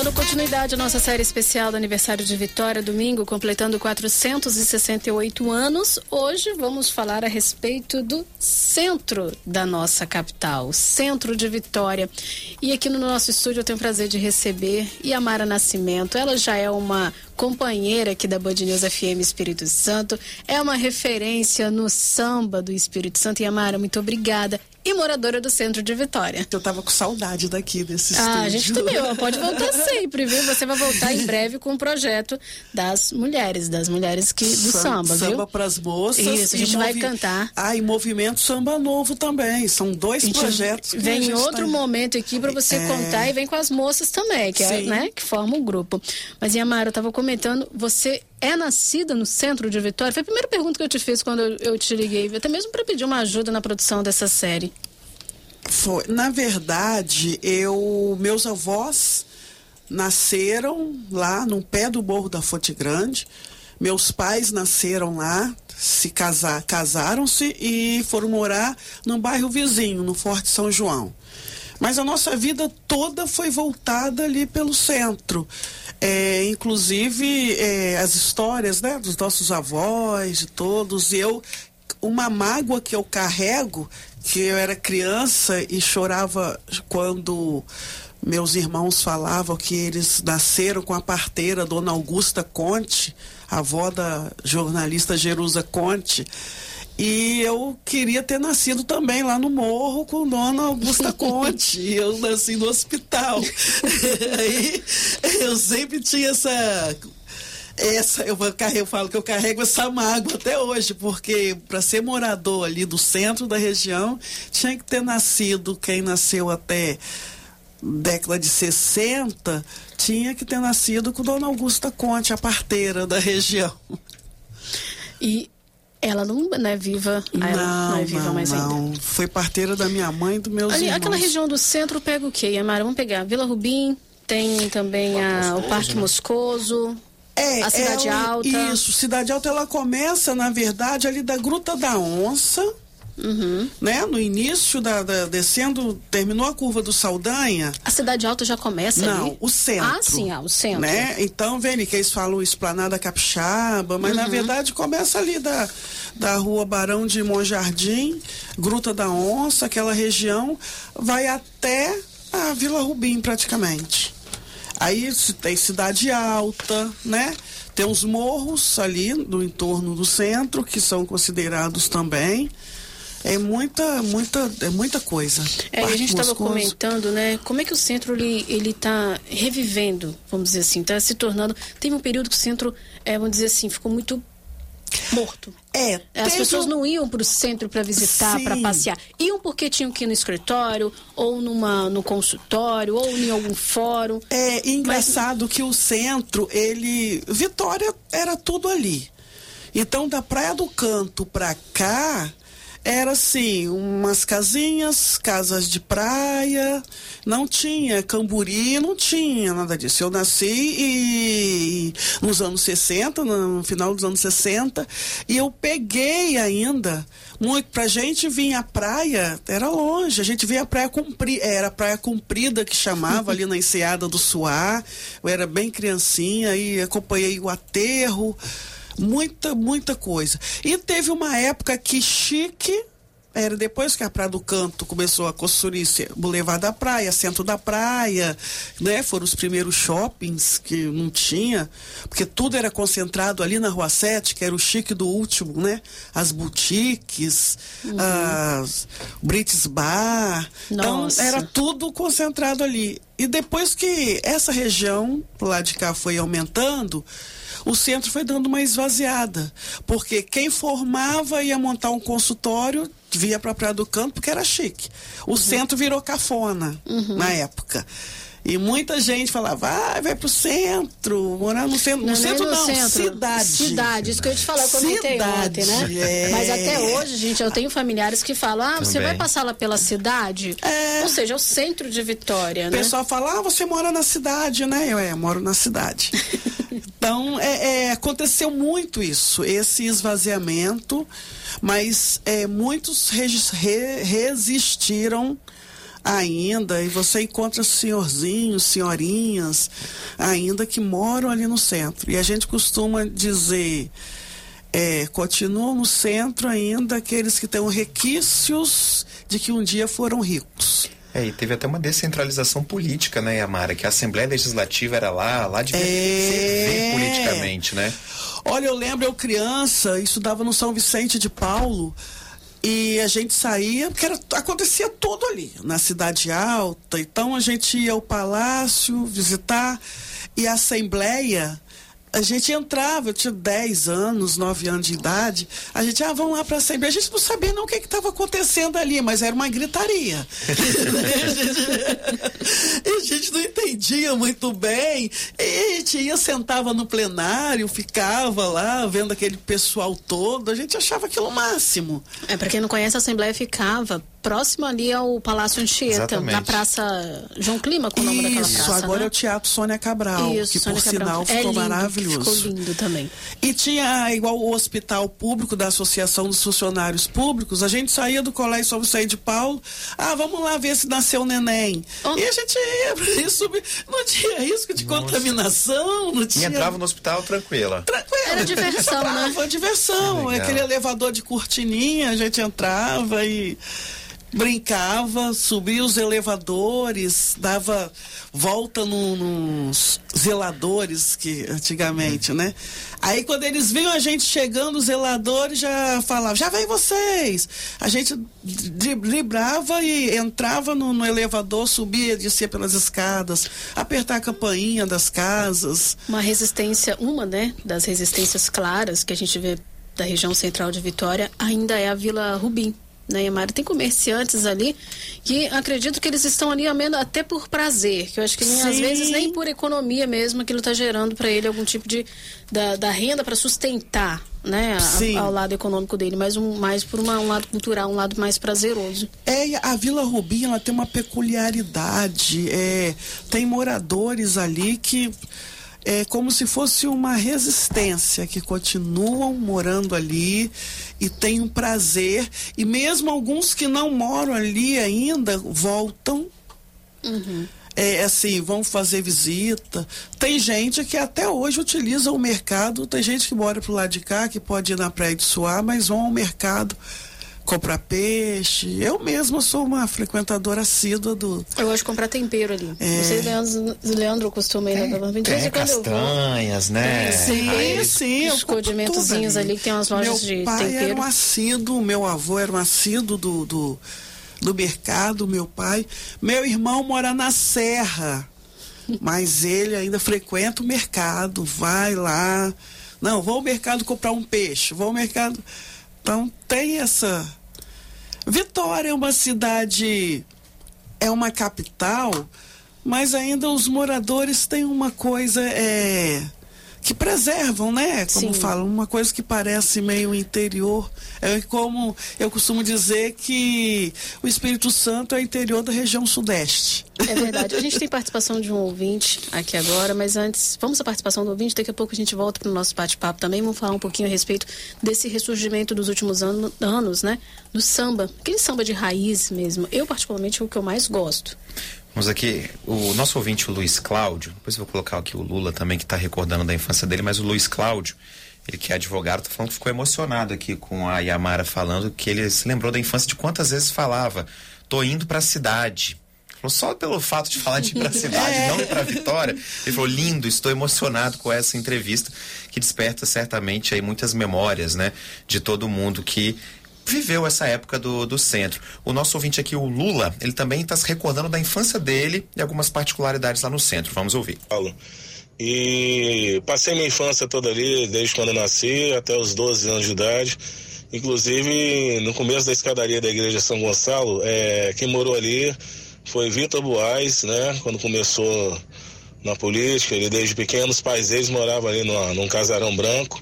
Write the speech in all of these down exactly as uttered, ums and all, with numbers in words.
Dando continuidade à nossa série especial do aniversário de Vitória, domingo, completando quatrocentos e sessenta e oito anos. Hoje vamos falar a respeito do centro da nossa capital, o centro de Vitória. E aqui no nosso estúdio eu tenho o prazer de receber Yamara Nascimento. Ela já é uma companheira aqui da Band News F M Espírito Santo, é uma referência no samba do Espírito Santo. Yamara, muito obrigada. E moradora do centro de Vitória. Eu tava com saudade daqui desse ah, estúdio. A gente também, ó, pode voltar sempre, viu? Você vai voltar em breve com o projeto das mulheres, das mulheres que, do Sam, samba, viu? Samba pras moças. Isso, a gente vai cantar. Ah, e Movimento Samba Novo também, são dois projetos. Que vem a gente em outro tá... momento aqui para você é... contar, e vem com as moças também, que, é, né, que formam um grupo. Mas, Yamara, eu tava comentando, você é nascida no centro de Vitória? Foi a primeira pergunta que eu te fiz quando eu, eu te liguei, até mesmo para pedir uma ajuda na produção dessa série. Foi. Na verdade, eu, meus avós nasceram lá no pé do Morro da Fonte Grande. Meus pais nasceram lá, se casar, casaram-se e foram morar num bairro vizinho, no Forte São João. Mas a nossa vida toda foi voltada ali pelo centro. É, inclusive é, as histórias, né, dos nossos avós, de todos. E eu, uma mágoa que eu carrego, que eu era criança e chorava quando meus irmãos falavam que eles nasceram com a parteira Dona Augusta Conte, avó da jornalista Jerusa Conte, e eu queria ter nascido também lá no morro com Dona Augusta Conte, e eu nasci no hospital. Aí eu sempre tinha essa... Essa, eu, eu falo que eu carrego essa mágoa até hoje, porque para ser morador ali do centro da região, tinha que ter nascido, quem nasceu até década de sessenta, tinha que ter nascido com Dona Augusta Conte, a parteira da região. E ela não, não é viva? Não, ela não é viva não, mais não. ainda. Foi parteira da minha mãe e dos meus ali, irmãos. Aquela região do centro pega o quê, Yamara? Vamos pegar Vila Rubim, tem também a, o Parque Moscoso... É, a Cidade ela, Alta. Isso, Cidade Alta, ela começa, na verdade, ali da Gruta da Onça, uhum. né? No início, da, da, descendo, terminou a curva do Saldanha. A Cidade Alta já começa Não, ali? o centro. Ah, sim, ah, o centro. Né? Então, vem que eles falam Esplanada Capixaba, mas uhum. na verdade começa ali da, da Rua Barão de Monjardim, Gruta da Onça, aquela região, vai até a Vila Rubim, praticamente. Aí tem Cidade Alta, né? Tem os morros ali no entorno do centro, que são considerados também. É muita, muita, é muita coisa. É, a gente estava comentando, né? Como é que o centro ele, ele tá revivendo, vamos dizer assim, tá se tornando. Teve um período que o centro, é, vamos dizer assim, ficou muito morto. É, as pessoas um... não iam para o centro para visitar, para passear. Iam porque tinham que ir no escritório, ou numa, no consultório, ou em algum fórum. É engraçado Mas... que o centro, ele... Vitória era tudo ali. Então, da Praia do Canto para cá, era assim, umas casinhas, casas de praia, não tinha Camburi, não tinha nada disso. Eu nasci e, nos anos sessenta, no final dos anos sessenta, e eu peguei ainda, muito, pra gente vir à praia, era longe, a gente vinha à praia comprida, era a praia comprida que chamava, ali na Enseada do Suá, eu era bem criancinha e acompanhei o aterro, muita, muita coisa. E teve uma época que chique, era depois que a Praia do Canto começou a construir Boulevard da Praia, Centro da Praia, né? Foram os primeiros shoppings que não tinha, porque tudo era concentrado ali na Rua Sete, que era o chique do último, né? As boutiques, uhum. as Brits Bar, Nossa. Então era tudo concentrado ali. E depois que essa região lá de cá foi aumentando, o centro foi dando uma esvaziada, porque quem formava ia montar um consultório, via para a Praia do Canto, porque era chique. O uhum. centro virou cafona, uhum. na época. E muita gente falava, ah, vai pro centro, morar no centro. No não, centro no não, centro. cidade. Cidade, isso que eu ia te falar, eu comentei cidade, ontem, né? É. Mas até hoje, gente, eu tenho familiares que falam, ah, Também. você vai passar lá pela cidade? É. Ou seja, é o centro de Vitória, o né? O pessoal fala, ah, você mora na cidade, né? Eu, é, eu moro na cidade. Então, é, é, aconteceu muito isso, esse esvaziamento, mas é, muitos re, re, resistiram ainda, e você encontra senhorzinhos, senhorinhas ainda que moram ali no centro. E a gente costuma dizer, é, continuam no centro ainda aqueles que têm requisitos de que um dia foram ricos. É, e teve até uma descentralização política, né, Yamara? Que a Assembleia Legislativa era lá, lá devia é... servir politicamente, né? Olha, eu lembro, eu criança, estudava no São Vicente de Paulo, e a gente saía, porque era, acontecia tudo ali, na Cidade Alta. Então a gente ia ao palácio visitar, e a Assembleia, a gente entrava, eu tinha dez anos, nove anos de idade, a gente, ah, vamos lá para a Assembleia. A gente não sabia não o que estava acontecendo ali, mas era uma gritaria. E a gente não entendia muito bem. E a gente ia, sentava no plenário, ficava lá, vendo aquele pessoal todo, a gente achava aquilo o máximo. É, para quem não conhece, a Assembleia ficava próximo ali ao Palácio Anchieta, Exatamente. na Praça João Clima, com o nome daquela praça. Isso, agora né? é o Teatro Sônia Cabral, Isso, que Sônia por Cabral. sinal ficou é lindo, maravilhoso. Ficou lindo também. E tinha, igual o Hospital Público da Associação dos Funcionários Públicos, a gente saía do Colégio São Vicente de Paulo, ah, vamos lá ver se nasceu o neném. Oh. E a gente ia, subir, não tinha risco de Nossa. contaminação, não tinha... E entrava no hospital tranquila. Tranquila. Era diversão, né? Foi diversão, aquele elevador de cortininha, a gente entrava e... brincava, subia os elevadores, dava volta no, nos zeladores que antigamente, né? Aí quando eles viam a gente chegando, os zeladores já falavam, já vem vocês! A gente driblava e entrava no, no elevador, subia, descia pelas escadas, apertar a campainha das casas. Uma resistência, uma, né, das resistências claras que a gente vê da região central de Vitória ainda é a Vila Rubim. Né, Yamara? Tem comerciantes ali que acredito que eles estão ali até por prazer, que eu acho que nem, às vezes nem por economia mesmo aquilo está gerando para ele algum tipo de da, da renda para sustentar, né, a, ao lado econômico dele, mas um, mais por uma, um lado cultural, um lado mais prazeroso. É, a Vila Rubim, ela tem uma peculiaridade, é, tem moradores ali que é como se fosse uma resistência, que continuam morando ali e têm um prazer, e mesmo alguns que não moram ali ainda voltam. Uhum. É assim, vão fazer visita. Tem gente que até hoje utiliza o mercado, tem gente que mora pro lado de cá, que pode ir na Praia de Suá, mas vão ao mercado comprar peixe. Eu mesma sou uma frequentadora assídua do... Eu gosto de comprar tempero ali. É. Não sei se Leandro, Leandro costuma ir na vinte Tem castanhas, né? Sim, Aí, sim. Os condimentozinhos ali, que tem umas lojas meu de pai tempero. era um assíduo, meu avô era um assíduo do, do, do mercado, meu pai. Meu irmão mora na Serra, mas ele ainda frequenta o mercado, vai lá. Não, vou ao mercado comprar um peixe, vou ao mercado... Então tem essa... Vitória é uma cidade, é uma capital, mas ainda os moradores têm uma coisa é, que preservam, né? Como Sim. falam, uma coisa que parece meio interior. É como eu costumo dizer que o Espírito Santo é o interior da região sudeste. É verdade. A gente tem participação de um ouvinte aqui agora, mas antes, vamos à participação do ouvinte, daqui a pouco a gente volta para o nosso bate-papo também, vamos falar um pouquinho a respeito desse ressurgimento dos últimos ano, anos, né? Do samba, aquele samba de raiz mesmo. Eu, particularmente, é o que eu mais gosto. Vamos aqui, o nosso ouvinte, o Luiz Cláudio, depois eu vou colocar aqui o Lula também, que está recordando da infância dele, mas o Luiz Cláudio, ele que é advogado, tá falando que ficou emocionado aqui com a Yamara falando, que ele se lembrou da infância de quantas vezes falava, tô indo para a cidade. Só pelo fato de falar de ir para a cidade, é. não ir para Vitória, ele falou, lindo, estou emocionado com essa entrevista, que desperta certamente aí muitas memórias, né, de todo mundo que viveu essa época do, do centro. O nosso ouvinte aqui, o Lula, ele também está se recordando da infância dele e algumas particularidades lá no centro. Vamos ouvir. Paulo. E passei minha infância toda ali, desde quando eu nasci até os doze anos de idade. Inclusive, no começo da escadaria da igreja São Gonçalo, é, quem morou ali foi Vitor Buais, né? Quando começou na política, ele desde pequeno, os pais deles moravam ali numa, num casarão branco.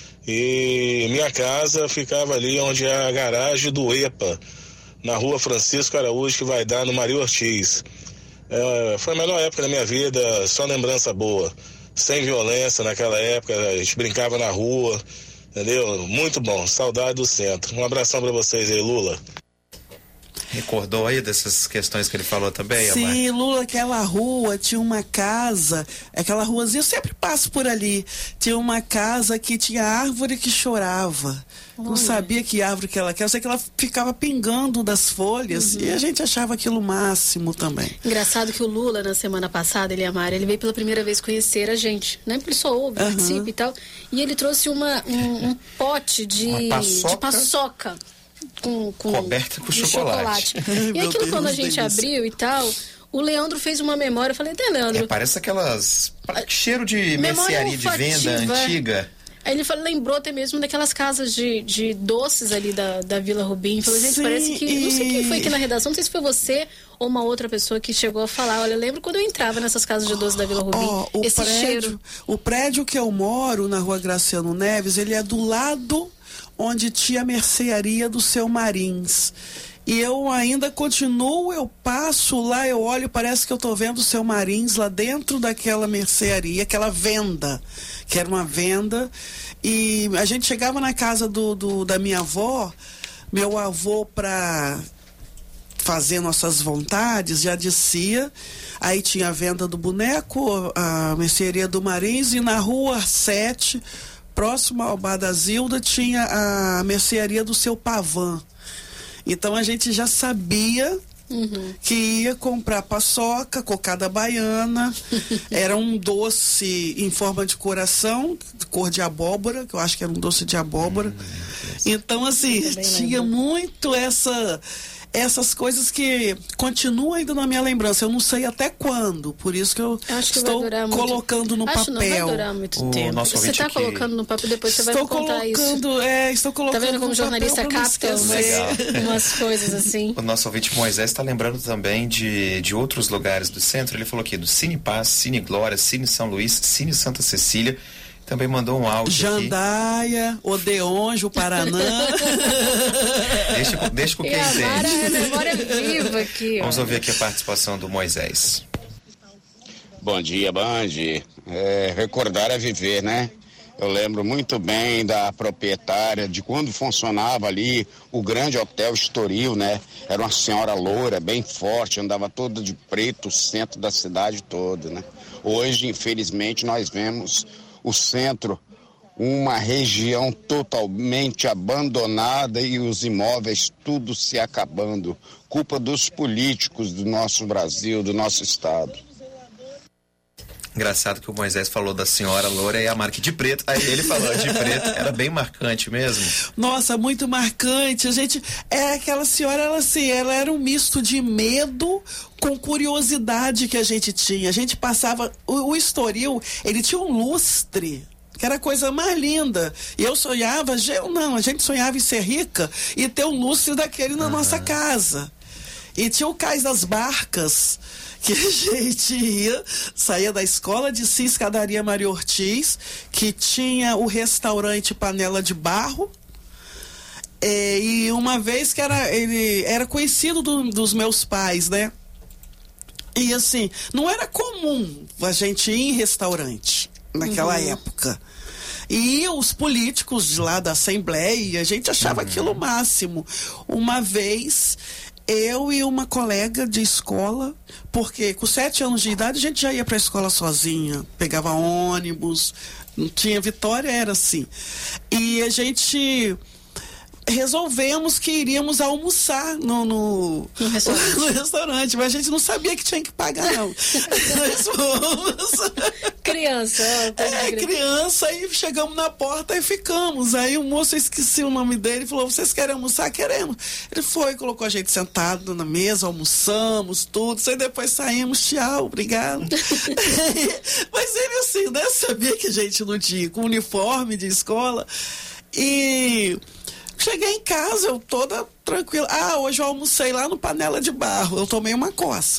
E minha casa ficava ali onde é a garagem do E P A, na rua Francisco Araújo, que vai dar no Maria Ortiz. É, foi a melhor época da minha vida, só lembrança boa. Sem violência naquela época, a gente brincava na rua, entendeu? Muito bom, saudade do centro. Um abração pra vocês aí, Lula. Recordou aí dessas questões que ele falou também, Sim, Amar? Lula, aquela rua, tinha uma casa, aquela ruazinha, eu sempre passo por ali, tinha uma casa que tinha árvore que chorava. Olha. Não sabia que árvore que ela quer, eu sei que ela ficava pingando das folhas, uhum. E a gente achava aquilo o máximo também. Engraçado que o Lula, na semana passada, ele e a Mara, ele veio pela primeira vez conhecer a gente, né? Porque ele só ouve, uhum. participa e tal, e ele trouxe uma, um, um pote de paçoca. de paçoca. Com, com, coberta com chocolate. chocolate. E aquilo, Deus, quando a gente delícia. abriu e tal, o Leandro fez uma memória. Eu falei, até Leandro. É, parece aquelas. Cheiro de mercearia de venda antiga. Aí ele falou, lembrou até mesmo daquelas casas de, de doces ali da, da Vila Rubim. Falou, gente, Sim, parece que. E... Não sei quem foi aqui na redação, não sei se foi você ou uma outra pessoa que chegou a falar. Olha, eu lembro quando eu entrava nessas casas de doces da Vila Rubim. Oh, esse prédio, cheiro. O prédio que eu moro, na rua Graciano Neves, ele é do lado onde tinha a mercearia do Seu Marins. E eu ainda continuo, eu passo lá, eu olho, parece que eu tô vendo o Seu Marins lá dentro daquela mercearia, aquela venda, que era uma venda. E a gente chegava na casa do, do da minha avó, meu avô, para fazer nossas vontades, já descia. Aí tinha a venda do boneco, a mercearia do Marins, e na rua sete, próximo ao Bar da Zilda, tinha a mercearia do Seu Pavan. Então a gente já sabia uhum. que ia comprar paçoca, cocada baiana, era um doce em forma de coração, cor de abóbora, que eu acho que era um doce de abóbora. Hum, então, assim, tinha lembro. muito essa... essas coisas que continuam ainda na minha lembrança. Eu não sei até quando, por isso que eu, eu que estou colocando muito... no acho papel. Acho que não vai durar muito o tempo. Você está colocando no papel, depois você estou vai me contar colocando, isso. É, estou colocando tá vendo como no jornalista papel capta umas, umas coisas assim? O nosso ouvinte Moisés está lembrando também de, de outros lugares do centro. Ele falou aqui do Cine Paz, Cine Glória, Cine São Luís, Cine Santa Cecília. Também mandou um áudio Jandaia, aqui. Odeonjo, Paraná. deixa, deixa com quem entende. A memória viva aqui. Vamos ó. ouvir aqui a participação do Moisés. Bom dia, Band. É, recordar é viver, né? Eu lembro muito bem da proprietária, de quando funcionava ali o grande hotel Estoril, né? Era uma senhora loura, bem forte, andava toda de preto, o centro da cidade toda, né? Hoje, infelizmente, nós vemos o centro, uma região totalmente abandonada e os imóveis tudo se acabando. Culpa dos políticos do nosso Brasil, do nosso estado. Engraçado que o Moisés falou da senhora loura e a marca de preto. Aí ele falou de preto, era bem marcante mesmo. Nossa, muito marcante. A gente, é aquela senhora, ela assim, ela era um misto de medo com curiosidade que a gente tinha. A gente passava, o, o Estoril, ele tinha um lustre, que era a coisa mais linda. E eu sonhava, eu não, a gente sonhava em ser rica e ter um lustre daquele na uhum. nossa casa. E tinha o Cais das Barcas, que a gente ia, saía da escola de si, escadaria Maria Ortiz, que tinha o restaurante Panela de Barro. É, e uma vez que era, ele era conhecido do, dos meus pais, né? E assim, não era comum a gente ir em restaurante naquela uhum. época. E os políticos de lá da Assembleia, a gente achava uhum. aquilo o máximo. Uma vez, eu e uma colega de escola, porque com sete anos de idade a gente já ia para a escola sozinha, pegava ônibus, não tinha Vitória, era assim. E a gente resolvemos que iríamos almoçar no, no, no, restaurante. no restaurante, mas a gente não sabia que tinha que pagar, não. Nós fomos... Criança. É, criança, aí chegamos na porta e ficamos. Aí o moço, eu esqueci o nome dele, falou, vocês querem almoçar? Queremos. Ele foi, colocou a gente sentado na mesa, almoçamos, tudo, aí depois saímos, tchau, obrigado. Mas ele assim, né, sabia que a gente não tinha com uniforme de escola. E cheguei em casa, eu toda tranquila. Ah, hoje eu almocei lá no Panela de Barro. Eu tomei uma coça.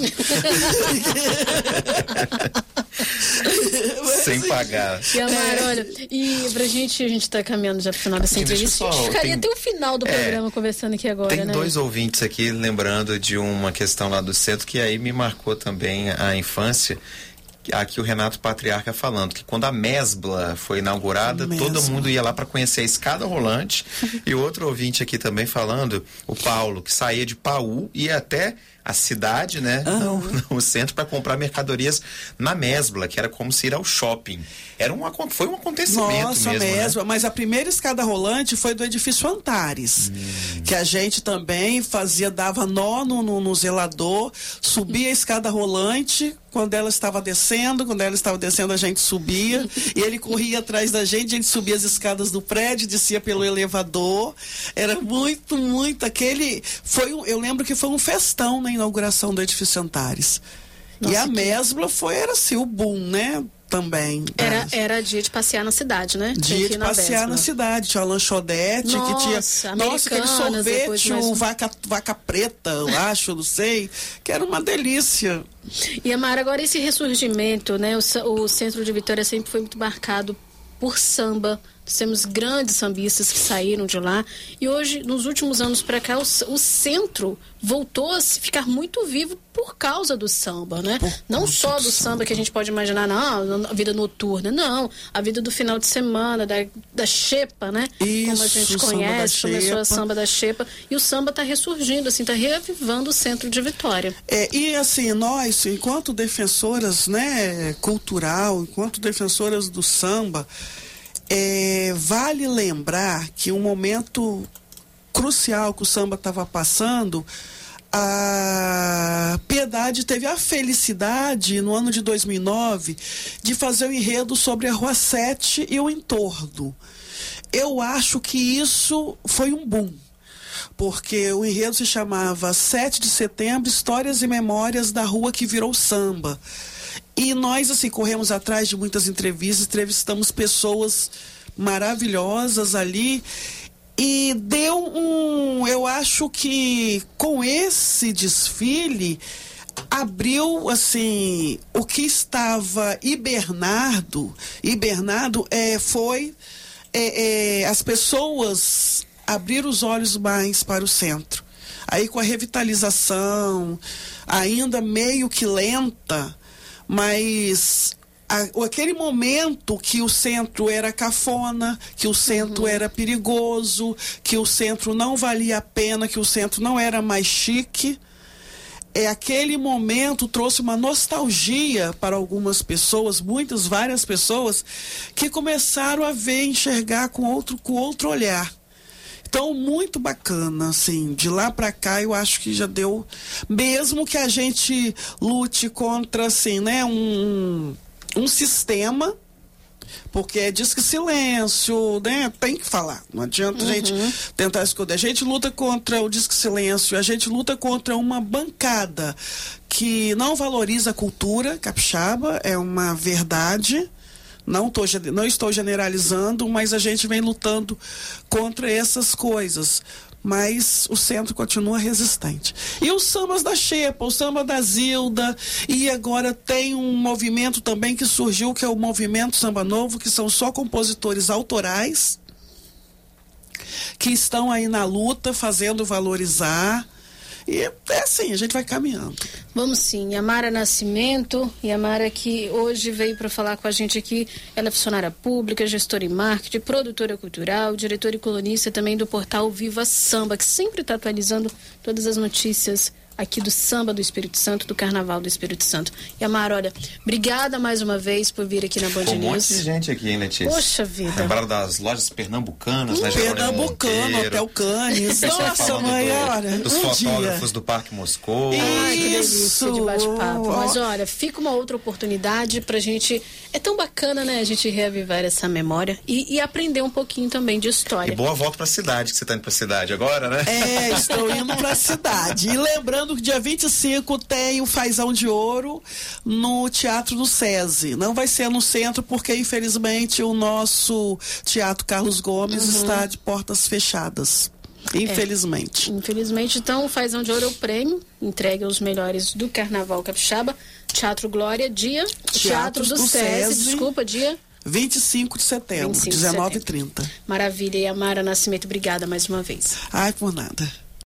Sem pagar. E Amar, olha, e pra gente, a gente tá caminhando já pro final dessa entrevista. A gente ficaria tem, até o final do programa é, conversando aqui agora, tem né? Tem dois ouvintes aqui lembrando de uma questão lá do centro que aí me marcou também a infância, aqui o Renato Patriarca falando que quando a Mesbla foi inaugurada, Mesbla. todo mundo ia lá para conhecer a escada rolante. E outro ouvinte aqui também falando, o Paulo, que saía de Paú e ia até a cidade, né, uhum. no, no centro, para comprar mercadorias na Mesbla, que era como se ir ao shopping. Era um, foi um acontecimento Nossa, mesmo, Mesbla, né? Mas a primeira escada rolante foi do edifício Antares, hum. que a gente também fazia, dava nó no, no, no zelador, subia a escada rolante, quando ela estava descendo, quando ela estava descendo a gente subia, e ele corria atrás da gente, a gente subia as escadas do prédio, descia pelo elevador, era muito, muito, aquele, foi um, eu lembro que foi um festão na inauguração do edifício Antares. Nossa, e a Mesbla foi, era assim, o boom, né? Também. Era, era dia de passear na cidade, né? Dia de passear na, na cidade. Tinha uma lanchonete nossa, que tinha. Nossa, aquele sorvete, o vaca, vaca preta, eu acho, não sei. Que era uma delícia. E Amara, agora esse ressurgimento, né? O, o centro de Vitória sempre foi muito marcado por samba. Temos grandes sambistas que saíram de lá. E hoje, nos últimos anos para cá, o, o centro voltou a ficar muito vivo por causa do samba, né? Por não só do, do samba, samba que a gente pode imaginar, não, a vida noturna, não. A vida do final de semana, da, da xepa, né? Isso, como a gente conhece, começou a samba da xepa. E o samba está ressurgindo, assim, está reavivando o centro de Vitória. É, e assim, nós, enquanto defensoras, né, cultural, enquanto defensoras do samba, É, vale lembrar que um momento crucial que o samba estava passando, a Piedade teve a felicidade, no ano de dois mil e nove, de fazer um enredo sobre a Rua sete e o entorno. Eu acho que isso foi um boom, porque o enredo se chamava sete de setembro, Histórias e Memórias da Rua que Virou Samba. E nós, assim, corremos atrás de muitas entrevistas, entrevistamos pessoas maravilhosas ali e deu um... Eu acho que com esse desfile abriu, assim, o que estava hibernado, hibernado é, foi é, é, as pessoas abriram os olhos mais para o centro. Aí com a revitalização, ainda meio que lenta, mas a, aquele momento que o centro era cafona, que o centro uhum. era perigoso, que o centro não valia a pena, que o centro não era mais chique, é, aquele momento trouxe uma nostalgia para algumas pessoas, muitas, várias pessoas, que começaram a ver, enxergar com outro, com outro olhar. Então, muito bacana, assim, de lá para cá eu acho que já deu, mesmo que a gente lute contra, assim, né, um, um sistema, porque é disque silêncio, né, tem que falar, não adianta uhum. a gente tentar esconder. A gente luta contra o disque silêncio, a gente luta contra uma bancada que não valoriza a cultura capixaba, é uma verdade. Não, tô, não estou generalizando, mas a gente vem lutando contra essas coisas. Mas o centro continua resistente. E os sambas da Xepa, o samba da Zilda, e agora tem um movimento também que surgiu, que é o movimento Samba Novo, que são só compositores autorais, que estão aí na luta, fazendo valorizar. E é assim, a gente vai caminhando. Vamos sim. Yamara Nascimento, Yamara que hoje veio para falar com a gente aqui. Ela é funcionária pública, gestora em marketing, produtora cultural, diretora e colunista também do portal Viva Samba, que sempre está atualizando todas as notícias aqui do samba do Espírito Santo, do Carnaval do Espírito Santo. Yamara, olha, obrigada mais uma vez por vir aqui na Band News. Um monte de gente aqui, hein, Letícia? Poxa vida. Lembraram das lojas pernambucanas, hum, né? Pernambucano, Hotel Canes. Nossa, mãe, olha. Dos um fotógrafos dia. do Parque Moscou. Ai, que delícia de bate-papo. Mas olha, fica uma outra oportunidade pra gente... É tão bacana, né, a gente reavivar essa memória e, e aprender um pouquinho também de história. E boa volta pra cidade, que você tá indo pra cidade agora, né? É, estou indo pra cidade. E lembrando que dia vinte e cinco tem o Fazão de Ouro no Teatro do SESI. Não vai ser no centro, porque infelizmente o nosso Teatro Carlos Gomes uhum. está de portas fechadas. Infelizmente. É, infelizmente, então, o Fazão de Ouro é o prêmio, entregue aos melhores do Carnaval Capixaba. Teatro Glória, dia... Teatro, Teatro do, do SESI, SESI, desculpa, dia... vinte e cinco de setembro, dezenove e trinta. Maravilha. E Yamara Nascimento, obrigada mais uma vez. Ai, por nada.